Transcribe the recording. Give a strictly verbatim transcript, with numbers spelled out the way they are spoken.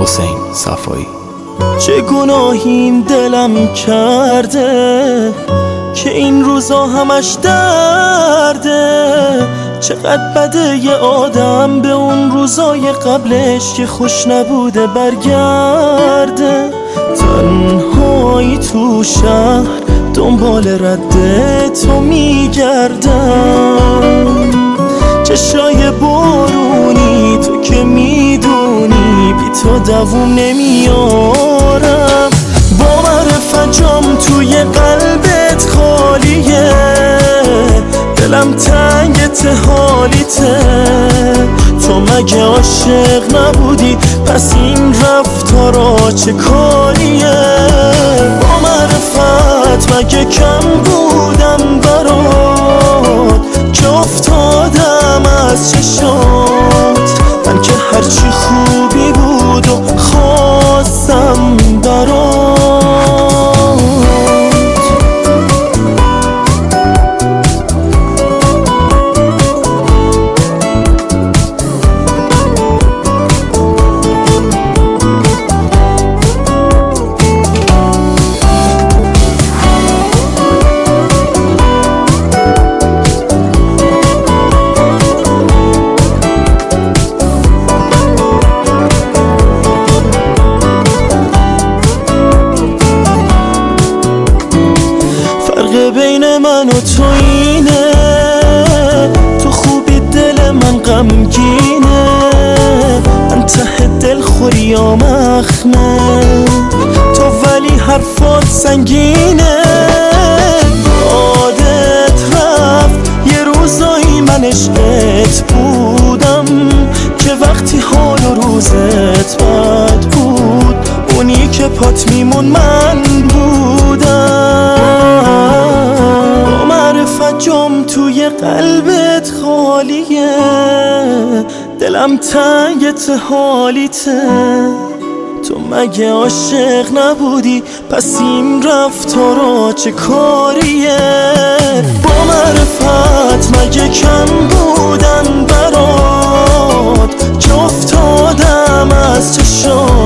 حسین صفایی. چه گناهیم دلم کرده که این روزا همش درده، چقدر بده یه آدم به اون روزای قبلش که خوش نبوده برگرده. تنهایی تو شهر دنبال رد تو میگردم، چشای بارونی تو که میدونی بی تو دووم نمیارم. با معرفت جام توی قلبت خالیه، دلم تنگت حالیته. تو مگه عاشق نبودی؟ پس این رفتارا چه کاریه؟ با معرفت مگه کم بودم برات که افتادم از چشات؟ من که هرچی خوبی بود و خواستم برات. بین من و تو اینه، تو خوبی دل من غمگینه، من ته دل خوریام اخمه، تو ولی حرفات سنگینه. یادت رفت یه روزایی من عشقت بودم که وقتی حال و روزت بد بود، اونی که پات میمون من بودم. جام توی قلبت خالیه، دلم تنگت حالیته. تو مگه عاشق نبودی؟ پس این رفتارا چه کاریه؟ با معرفت مگه کم بودن برات که افتادم از چشات؟